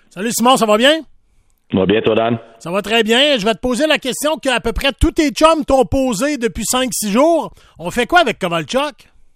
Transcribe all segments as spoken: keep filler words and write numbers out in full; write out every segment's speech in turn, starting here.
Salut Simon, ça va bien? Ça va bien, toi, Dan? Ça va très bien. Je vais te poser la question qu'à peu près tous tes chums t'ont posée depuis cinq six jours. On fait quoi avec Kovalchuk?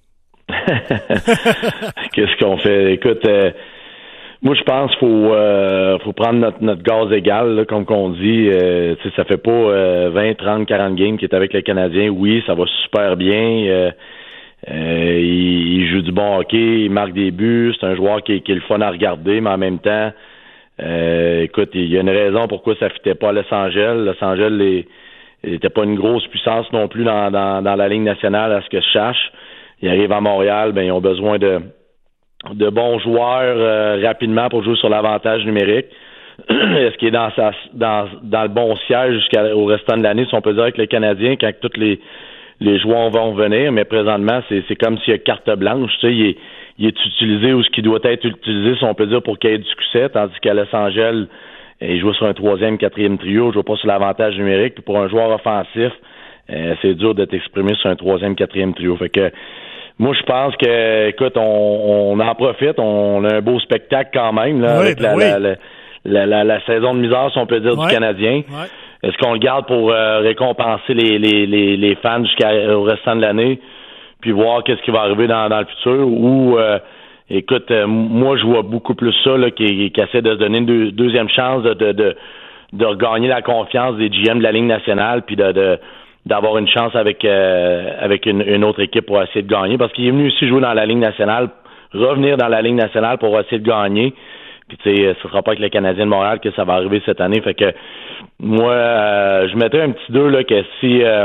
Qu'est-ce qu'on fait? Écoute, euh, moi, je pense qu'il faut, euh, faut prendre notre, notre gaz égal, là, comme qu'on dit. Euh, tu sais, ça fait pas euh, vingt, trente, quarante games qu'il est avec le Canadien. Oui, ça va super bien. Euh, euh, il, il joue du bon hockey, il marque des buts. C'est un joueur qui, qui est le fun à regarder, mais en même temps, euh, écoute, il y a une raison pourquoi ça ne fitait pas à Los Angeles. Los Angeles n'était pas une grosse puissance non plus dans, dans, dans la Ligue nationale, à ce que je sache. Ils arrivent à Montréal, ben ils ont besoin de, de bons joueurs euh, rapidement pour jouer sur l'avantage numérique. Est-ce qu'il est dans, sa, dans, dans le bon siège jusqu'au restant de l'année, si on peut dire, avec le Canadien, quand tous les, les joueurs vont venir, mais présentement, c'est, c'est comme s'il y a carte blanche. Tu sais, il est, il est utilisé où ce qui doit être utilisé, si on peut dire, pour qu'il y ait du succès, tandis qu'à Los Angeles, il joue sur un troisième, quatrième trio, il joue pas sur l'avantage numérique. Puis pour un joueur offensif, euh, c'est dur de t'exprimer sur un troisième, quatrième trio. Fait que moi, je pense que, écoute, on, on en profite, on a un beau spectacle quand même, là, oui, avec ben la, oui. la, la, la, la, la saison de misère, si on peut dire, ouais. du Canadien. Ouais. Est-ce qu'on le garde pour euh, récompenser les, les, les, les fans jusqu'au restant de l'année, puis voir qu'est-ce qui va arriver dans, dans le futur, ou, euh, écoute, euh, moi, je vois beaucoup plus ça, là, qui, qui essaie de se donner une deux, deuxième chance de, de, de, de regagner la confiance des G M de la Ligue nationale, puis de, de d'avoir une chance avec euh, avec une, une autre équipe pour essayer de gagner, parce qu'il est venu aussi jouer dans la Ligue nationale, revenir dans la Ligue nationale pour essayer de gagner. Puis tu sais, ce sera pas avec le Canadien de Montréal que ça va arriver cette année. Fait que moi, euh, je mettrais un petit deux là que si euh,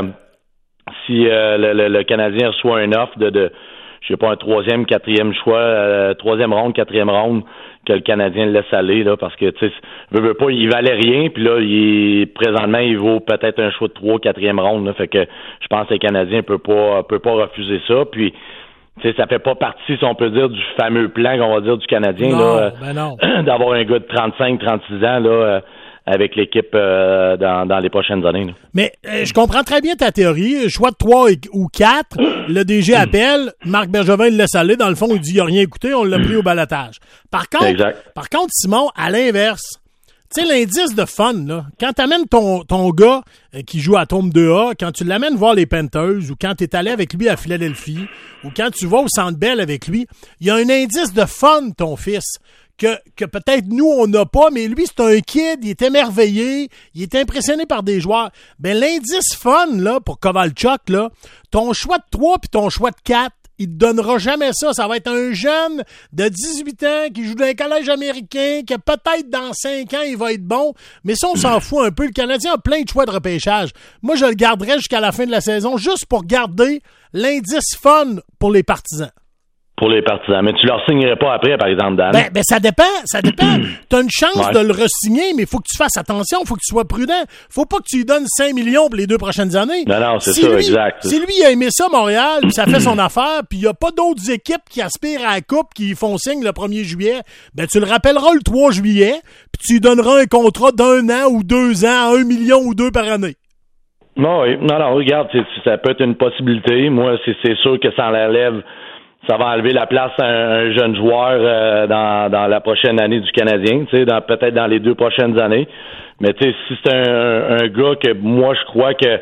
si euh, le, le, le Canadien reçoit un offre de, de je sais pas, un troisième, quatrième choix, euh, troisième ronde, quatrième ronde, que le Canadien le laisse aller, là, parce que, tu sais, veut, veut pas, il valait rien, puis là, il, présentement, il vaut peut-être un choix de trois, quatrième ronde, là, fait que je pense que le Canadien peut pas, peut pas refuser ça, puis, tu sais, ça fait pas partie, si on peut dire, du fameux plan qu'on va dire du Canadien, non, là, ben non. euh, d'avoir un gars de trente-cinq, trente-six ans, là, euh, avec l'équipe euh, dans, dans les prochaines années. Là. Mais euh, je comprends très bien ta théorie. Choix de trois ou quatre, le D G appelle, Marc Bergevin le laisse aller. Dans le fond, il dit il n'a rien écouté, on l'a pris au balotage. Par contre, exact. par contre, Simon, à l'inverse, tu sais, l'indice de fun, là, quand tu amènes ton, ton gars euh, qui joue à Tombe deux A, quand tu l'amènes voir les Panthers, ou quand tu es allé avec lui à Philadelphie, ou quand tu vas au Centre Bell avec lui, il y a un indice de fun, ton fils. Que, que peut-être nous, on n'a pas, mais lui, c'est un kid, il est émerveillé, il est impressionné par des joueurs. Ben, l'indice fun, là, pour Kovalchuk, là, ton choix de trois puis ton choix de quatre, il te donnera jamais ça. Ça va être un jeune de dix-huit ans qui joue dans un collège américain, que peut-être dans cinq ans, il va être bon. Mais ça, on s'en fout un peu. Le Canadien a plein de choix de repêchage. Moi, je le garderai jusqu'à la fin de la saison, juste pour garder l'indice fun pour les partisans. Pour les partisans. Mais tu leur signerais pas après, par exemple, Dan? Ben, ben ça dépend, ça dépend. T'as une chance ouais. de le re-signer, mais il faut que tu fasses attention, il faut que tu sois prudent. Faut pas que tu lui donnes cinq millions pour les deux prochaines années. Non, non, c'est si ça, lui, exact. Si lui a aimé ça, Montréal, puis ça fait son affaire, puis il y a pas d'autres équipes qui aspirent à la coupe, qui font signe le premier juillet, ben tu le rappelleras le trois juillet, puis tu lui donneras un contrat d'un an ou deux ans, un million ou deux par année. Non, oui. non, non, regarde, c'est, ça peut être une possibilité. Moi, c'est, c'est sûr que ça enlève... Ça va enlever la place à un, un jeune joueur euh, dans, dans la prochaine année du Canadien, tu sais, dans, peut-être dans les deux prochaines années. Mais tu sais, si c'est un, un gars que moi je crois que,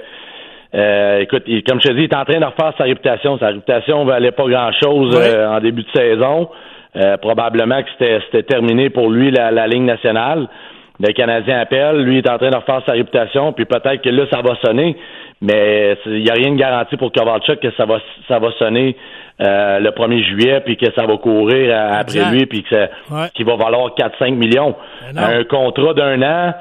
euh, écoute, il, comme je te dis, il est en train de refaire sa réputation. Sa réputation valait pas grand-chose ouais. euh, en début de saison. Euh, probablement que c'était, c'était terminé pour lui la, la Ligue nationale. Le Canadien appelle, lui il est en train de refaire sa réputation, puis peut-être que là ça va sonner. Mais il n'y a rien de garanti pour Kovalchuk que ça va ça va sonner euh, le premier juillet, puis que ça va courir euh, après exact. lui, puis que ça, ouais. qu'il va valoir quatre à cinq millions. Un contrat d'un an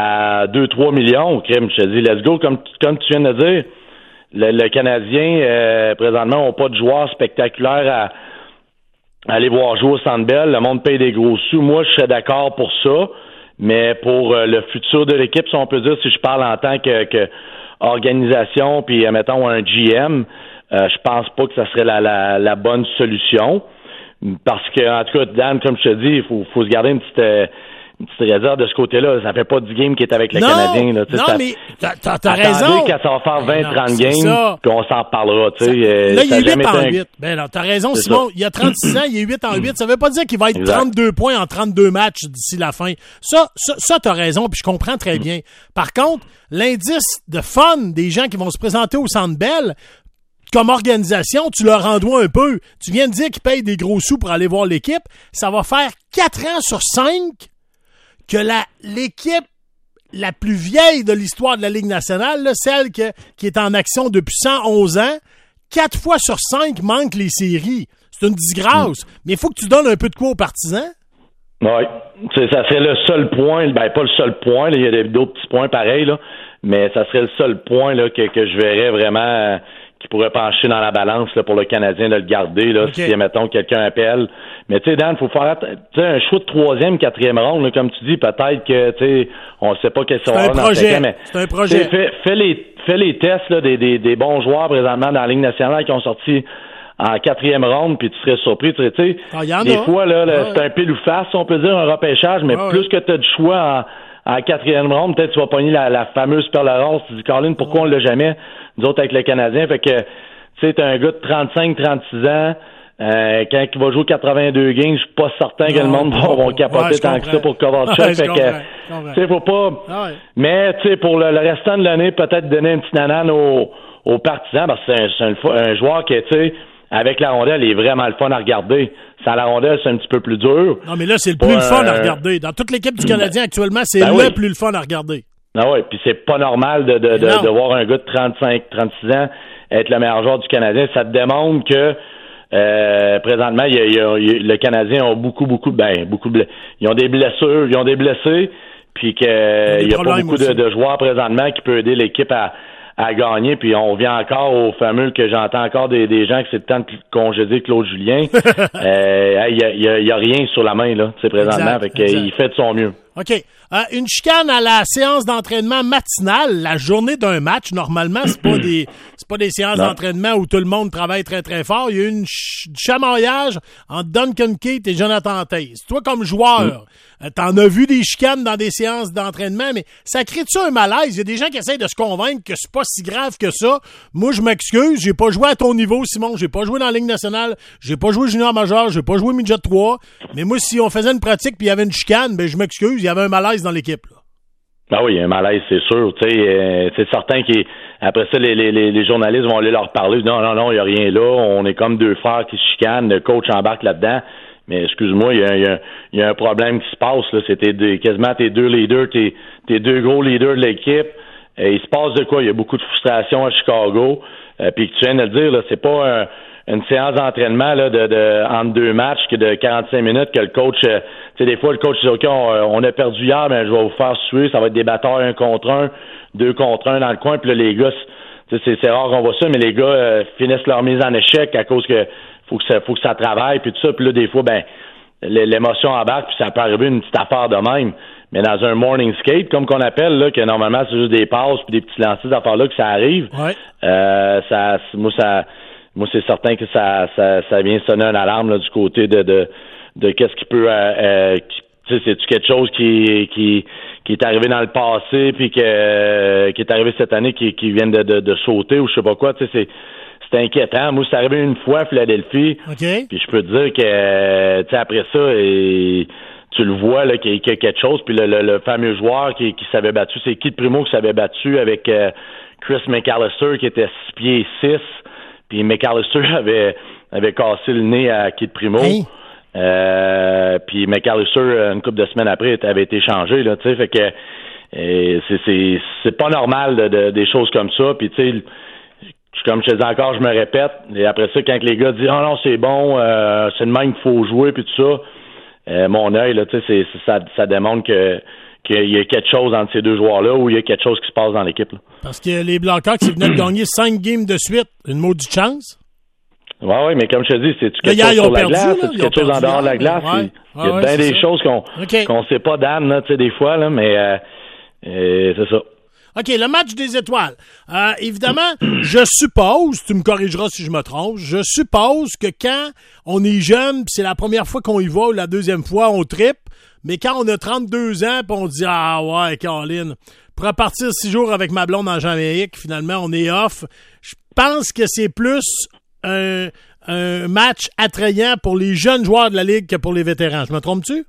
à deux à trois millions, crime, je te dis, let's go, comme, comme tu viens de dire. Le, le Canadien, euh, présentement, n'a pas de joueurs spectaculaires à, à aller voir jouer au Centre Bell. Le monde paye des gros sous. Moi, je serais d'accord pour ça, mais pour euh, le futur de l'équipe, si on peut dire, si je parle en tant que... que organisation, puis euh, mettons un G M, euh, je pense pas que ça serait la, la, la bonne solution. Parce que, en tout cas, Dan, comme je te dis, il faut, faut se garder une petite, euh, une petite réserve de ce côté-là. Ça fait pas dix games qu'il est avec le non, Canadien. Là, non, ça, mais t'as, t'as, t'as raison. Quand ça va faire vingt trente non, games, puis on s'en reparlera. Tu sais, euh, là, il est huit en un... huit. Ben non, t'as raison, c'est Simon. Ça. Il a trente-six ans, il est huit en huit. Ça veut pas dire qu'il va être exact. trente-deux points en trente-deux matchs d'ici la fin. Ça, ça, ça t'as raison, puis je comprends très bien. Par contre, l'indice de fun des gens qui vont se présenter au Centre Bell, comme organisation, tu leur en dois un peu. Tu viens de dire qu'ils payent des gros sous pour aller voir l'équipe. Ça va faire quatre ans sur cinq que la, l'équipe la plus vieille de l'histoire de la Ligue nationale, là, celle que, qui est en action depuis cent onze ans, quatre fois sur cinq manque les séries. C'est une disgrâce. Mm. Mais il faut que tu donnes un peu de quoi aux partisans. Oui. Ça serait le seul point, ben pas le seul point, là, il y a d'autres petits points pareils, là, mais ça serait le seul point là, que, que je verrais vraiment euh, qui pourrait pencher dans la balance là, pour le Canadien de le garder, là, okay. Si, mettons, quelqu'un appelle. Mais tu sais, Dan, il faut faire un choix de troisième, quatrième ronde, là, comme tu dis, peut-être que tu sais, on ne sait pas quel sera dans le mais c'est un projet. Fais, fais, les, fais les tests là, des, des, des bons joueurs présentement dans la Ligue nationale qui ont sorti en quatrième ronde, puis tu serais surpris. Tu sais, ah, des a. fois, là, là ah, c'est un pile ou face, on peut dire, un repêchage, mais ah, plus ouais. que tu as du choix en, en quatrième ronde, peut-être tu vas pogner la, la fameuse perle rare. Tu te dis, Colin, pourquoi ah. on l'a jamais, nous autres, avec le Canadien? Fait que, tu sais, t'as un gars de trente-cinq trente-six ans, euh, quand il va jouer quatre-vingt-deux games, je suis pas certain non, que le monde va, va capoter ouais, tant que ça pour Kovalchuk. Ouais, fait que, tu sais, faut pas... Ah, ouais. Mais, tu sais, pour le, le restant de l'année, peut-être donner un petit nanan aux, aux partisans, parce que c'est un, c'est un, un joueur qui, tu sais, avec la rondelle, il est vraiment le fun à regarder. Sans la rondelle, c'est un petit peu plus dur. Non, mais là, c'est le plus le fun euh... à regarder. Dans toute l'équipe du Canadien, actuellement, c'est ben le oui. plus le fun à regarder. Ah oui, puis c'est pas normal de, de, de, de voir un gars de trente-cinq trente-six ans être le meilleur joueur du Canadien. Ça te démontre que euh, présentement, il y a, il y a, il y a, le Canadien ont beaucoup, beaucoup, ben, beaucoup de ils ont des blessures, ils ont des blessés, puis qu'il n'y a pas beaucoup de, de joueurs présentement qui peuvent aider l'équipe à à gagner, puis on revient encore au fameux que j'entends encore des, des gens que c'est le temps de congédier Claude Julien. Il euh, y, a, y, a, y a rien sur la main, là, c'est présentement, fait qu'il fait de son mieux. OK. Euh, une chicane à la séance d'entraînement matinale, la journée d'un match, normalement, c'est pas des c'est pas des séances non. d'entraînement où tout le monde travaille très, très fort. Il y a eu une ch- du chamaillage entre Duncan Keith et Jonathan Toews. Toi, comme joueur, mm. euh, t'en as vu des chicanes dans des séances d'entraînement, mais ça crée-tu un malaise? Il y a des gens qui essayent de se convaincre que c'est pas si grave que ça. Moi, je m'excuse, j'ai pas joué à ton niveau, Simon, j'ai pas joué dans la Ligue nationale, j'ai pas joué junior majeur, j'ai pas joué midget trois, mais moi, si on faisait une pratique puis il y avait une chicane, ben je m'excuse, il y avait un malaise dans l'équipe, là. Ben oui, il y a un malaise, c'est sûr. Tu sais, euh, c'est certain qu'après ça, les, les, les journalistes vont aller leur parler. Non, non, non, il n'y a rien là. On est comme deux frères qui se chicanent. Le coach embarque là-dedans. Mais excuse-moi, il y a, il y a, il y a un problème qui se passe, là. C'était des, quasiment tes deux leaders, tes, tes deux gros leaders de l'équipe. Et il se passe de quoi? Il y a beaucoup de frustration à Chicago. Euh, puis tu viens de le dire, là, c'est pas un, une séance d'entraînement là, de, de entre deux matchs que de quarante-cinq minutes que le coach, euh, tu sais, des fois le coach dit OK, on, on a perdu hier, mais je vais vous faire suer, ça va être des batailles un contre un, deux contre un dans le coin, puis là les gars, c'est, c'est rare qu'on voit ça, mais les gars euh, finissent leur mise en échec à cause que faut que ça, faut que ça travaille, puis tout ça, puis là des fois, ben l'émotion embarque, puis ça peut arriver une petite affaire de même. Mais dans un morning skate, comme qu'on appelle, là, que normalement c'est juste des passes puis des petits lancers d'affaires-là que ça arrive, ouais. euh, ça, moi ça, moi c'est certain que ça, ça, ça vient sonner une alarme là, du côté de, de, de qu'est-ce qui peut, euh, euh, tu sais, c'est-tu quelque chose qui, qui, qui est arrivé dans le passé puis que, euh, qui est arrivé cette année qui, qui vient de, de, de sauter ou je sais pas quoi, tu sais, c'est c'est inquiétant. Moi, c'est arrivé une fois à Philadelphie. Okay. Puis je peux te dire que, euh, tu sais, après ça, et, tu le vois, là, qu'il y a quelque chose. Puis le, le, le fameux joueur qui, qui s'avait battu, c'est Keith Primo qui s'avait battu avec euh, Chris McAllister, qui était six pieds six. Puis McAllister avait, avait cassé le nez à Keith Primo. Hey. Euh, puis McAllister, une couple de semaines après, avait été changé, là, tu sais. Fait que et c'est, c'est, c'est pas normal de, de, des choses comme ça. Puis, tu sais, comme je te dis encore, je me répète, et après ça, quand les gars disent « Ah oh non, c'est bon, euh, c'est le même qu'il faut jouer », puis tout ça, euh, mon œil, là, tu sais, c'est, c'est, ça, ça démontre que qu'il y a quelque chose entre ces deux joueurs-là ou il y a quelque chose qui se passe dans l'équipe, là. Parce que les Blackhawks, ils venaient de gagner cinq games de suite, une maudite chance. Oui, oui, mais comme je te dis, c'est-tu quelque chose sur la glace, c'est-tu quelque chose en dehors de la glace? Ouais. Il y a ouais, bien des ça. choses qu'on okay. qu'on sait pas, Dan, là, tu sais, des fois, là, mais euh, euh, c'est ça. OK, le match des étoiles. Euh, évidemment, je suppose, tu me corrigeras si je me trompe, je suppose que quand on est jeune, pis c'est la première fois qu'on y va ou la deuxième fois, on trippe, mais quand on a trente-deux ans, pis on dit « Ah ouais, Caroline, pour repartir six jours avec ma blonde en Jamaïque, finalement, on est off. » Je pense que c'est plus un, un match attrayant pour les jeunes joueurs de la Ligue que pour les vétérans. Je me trompe-tu?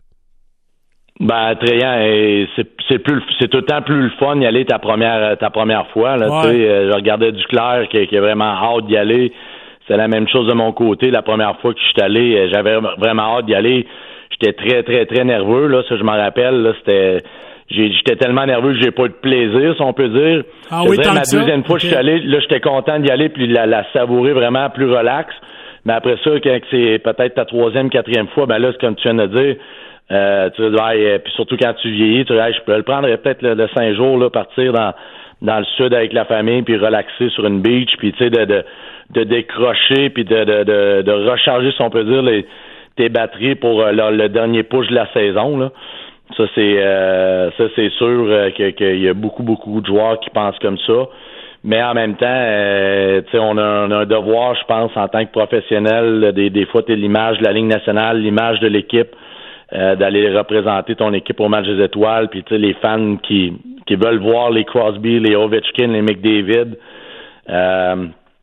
Ben, attrayant, et c'est, c'est plus, c'est tout le temps plus le fun d'y aller ta première, ta première fois, là, ouais. tu sais, je regardais Duclair qui, qui a vraiment hâte d'y aller. C'est la même chose de mon côté. La première fois que je suis allé, j'avais vraiment hâte d'y aller. J'étais très, très, très nerveux, là, ça, je m'en rappelle, là, c'était, j'ai, j'étais tellement nerveux que j'ai pas eu de plaisir, si on peut dire. Ah oui, tant ma que deuxième ça? fois okay. que je suis allé, là, j'étais content d'y aller puis la, la savourer vraiment plus relax. Mais après ça, quand c'est peut-être ta troisième, quatrième fois, ben là, c'est comme tu viens de dire, Euh, tu vas dire, puis surtout quand tu vieillis, tu dis, je peux le prendre peut-être le, le cinq jours, là, partir dans dans le sud avec la famille, puis relaxer sur une beach, puis tu sais, de, de de décrocher, puis de, de de de recharger, si on peut dire, les, tes batteries pour euh, le, le dernier push de la saison, là. Ça, c'est euh, ça, c'est sûr euh, que qu'il y a beaucoup, beaucoup de joueurs qui pensent comme ça. Mais en même temps, euh, tu sais, on, on a un devoir, je pense, en tant que professionnel, des, des fois, t'es l'image de la Ligue nationale, l'image de l'équipe, Euh, d'aller représenter ton équipe au match des étoiles, puis tu sais, les fans qui qui veulent voir les Crosby, les Ovechkin, les McDavid. Euh,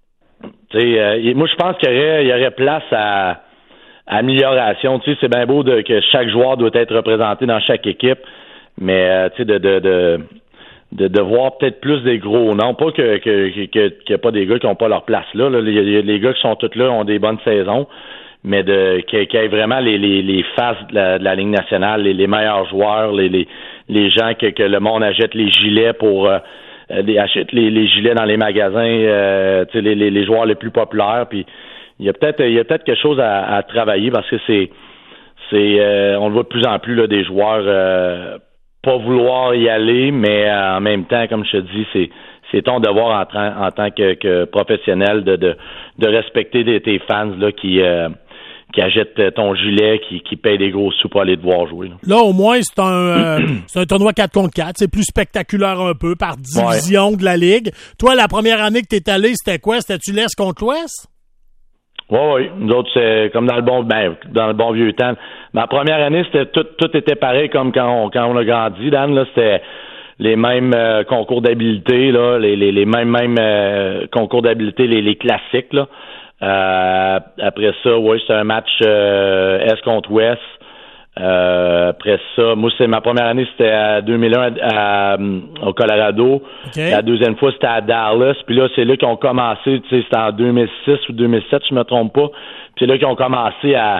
tu sais, euh, moi je pense qu'il y aurait, il y aurait place à, à amélioration. Tu sais, c'est bien beau de, que chaque joueur doit être représenté dans chaque équipe, mais euh, tu sais, de de, de de de voir peut-être plus des gros noms, pas que que que qu'il y a pas des gars qui ont pas leur place là. là. Les, les gars qui sont tous là ont des bonnes saisons. Mais de qu'il y ait vraiment les, les, les faces de la, de la Ligue nationale, les, les meilleurs joueurs, les, les, les gens que, que le monde achète les gilets pour euh, les, achète les, les gilets dans les magasins, euh, les, les, les joueurs les plus populaires. Puis il y a peut-être il y a peut-être quelque chose à, à travailler parce que c'est c'est euh, on le voit de plus en plus là, des joueurs euh, pas vouloir y aller, mais euh, en même temps, comme je te dis, c'est c'est ton devoir en, tra- en tant que, que professionnel de, de, de respecter des, tes fans là qui euh, qui achètent ton gilet, qui, qui payent des gros sous pour aller te voir jouer. Là, là au moins, c'est un euh, c'est un tournoi quatre contre quatre. C'est plus spectaculaire un peu, par division ouais. de la Ligue. Toi, la première année que t'es allé, c'était quoi? C'était-tu l'Est contre l'Ouest? Oui, oui. Nous autres, c'est comme dans le bon ben, dans le bon vieux temps. Ma première année, c'était tout, tout était pareil comme quand on, quand on a grandi, Dan. Là, c'était les mêmes euh, concours d'habileté, là, les, les, les mêmes, mêmes euh, concours d'habileté, les, les classiques, là. Euh, après ça, oui, c'est un match euh, Est contre Ouest. Euh, après ça, moi, c'est ma première année, c'était à deux mille un à, à, au Colorado. Okay. La deuxième fois, c'était à Dallas. Puis là, c'est là qu'ils ont commencé, tu sais, c'était en deux mille six ou deux mille sept, je me trompe pas. Puis c'est là qu'ils ont commencé à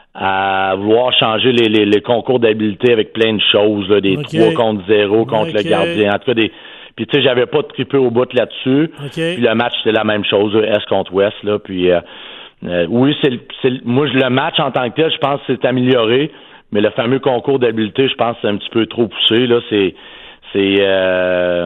à vouloir changer les, les, les concours d'habileté avec plein de choses, là, des okay. trois contre zéro contre okay. le gardien. En tout cas, des. Puis tu sais, j'avais pas trippé au bout là-dessus. Okay. Puis le match, c'était la même chose, Est contre Ouest, là. Puis euh, euh, oui, c'est, c'est moi le match en tant que tel, je pense que c'est amélioré, mais le fameux concours d'habileté, je pense que c'est un petit peu trop poussé, là. C'est. C'est euh,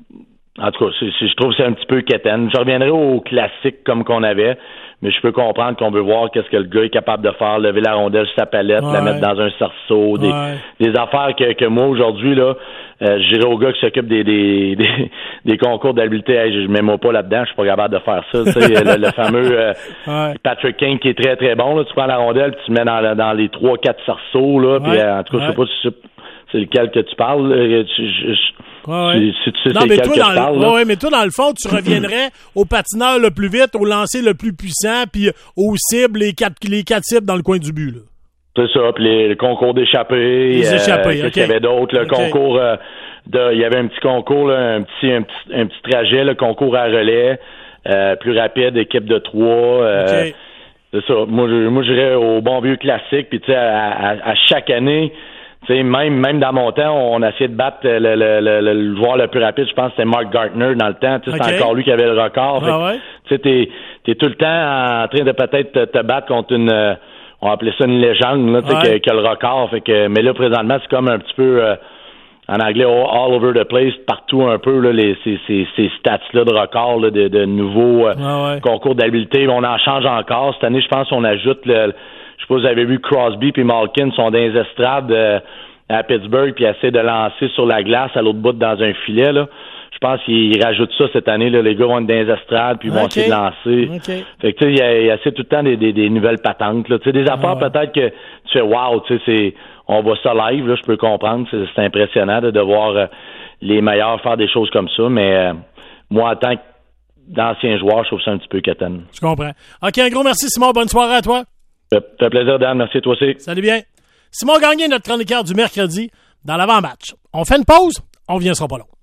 en tout cas, c'est, c'est, je trouve que c'est un petit peu quétaine. Je reviendrai au classique comme qu'on avait. Mais je peux comprendre qu'on veut voir qu'est-ce que le gars est capable de faire, lever la rondelle sur sa palette, ouais. la mettre dans un cerceau, des, ouais. des affaires que, que moi, aujourd'hui, là, euh, je dirais aux gars qui s'occupent des, des, des, des concours d'habileté, hey, je mets moi pas là-dedans, je suis pas capable de faire ça. Tu sais, le, le fameux euh, ouais. Patrick Kane qui est très, très bon, là, tu prends la rondelle, puis tu mets dans, dans les trois, quatre cerceaux, là, puis ouais. euh, en tout cas, ouais. je sais pas si c'est, c'est lequel que tu parles. Je, je, je, ouais, ouais. Si, si tu sais non, c'est mais lequel toi, que dans je parle. le, là. ouais, mais toi, dans le fond, tu reviendrais au patineur le plus vite, au lancer le plus puissant, puis aux cibles, les quatre, les quatre cibles dans le coin du but, là. C'est ça, puis les, le concours d'échappée. Les euh, échappées, qu'est-ce OK. qu'il y avait d'autre? Le okay. concours euh, de. Il y avait un petit concours, là, un petit, un petit, un petit trajet, le concours à relais, euh, plus rapide, équipe de trois. Euh, okay. C'est ça. Moi, je, moi, j'irais au bon vieux classique, puis tu sais, à, à, à chaque année. Tu sais, même, même dans mon temps, on a essayé de battre le, le, le, le, le joueur le plus rapide. Je pense que c'était Mark Gartner dans le temps. Tu sais, okay. c'est encore lui qui avait le record. Ah ouais? Tu sais, t'es, t'es tout le temps en train de peut-être te, te battre contre une, euh, on appelait ça une légende, là, tu sais, ouais. qui a le record. Fait que, mais là, présentement, c'est comme un petit peu, euh, en anglais, all over the place, partout un peu, là, les, ces, ces, ces stats-là de record, là, de, de nouveaux euh, ah ouais. concours d'habileté. On en change encore. Cette année, je pense qu'on ajoute le, je sais pas si vous avez vu Crosby puis Malkin sont dans les estrades euh, à Pittsburgh puis essaient de lancer sur la glace à l'autre bout dans un filet, là. je pense qu'il rajoute ça cette année. Là, les gars vont être dans les estrades, puis ils vont okay. essayer de lancer. Okay. Fait que tu sais, il y a, il y a tout le temps des, des, des nouvelles patentes. Là. Tu sais, des affaires ah ouais. peut-être que tu fais wow, tu sais, c'est on voit ça live, là, je peux comprendre. C'est, c'est impressionnant de, de voir euh, les meilleurs faire des choses comme ça, mais euh, moi, en tant qu'ancien joueur, je trouve ça un petit peu quétaine. Je comprends. OK, un gros merci, Simon. Bonne soirée à toi. Ça fait plaisir, Dan. Merci, toi aussi. Salut bien. Simon Gagné, notre chroniqueur du mercredi, dans l'avant-match. On fait une pause, on vient, ce sera pas long.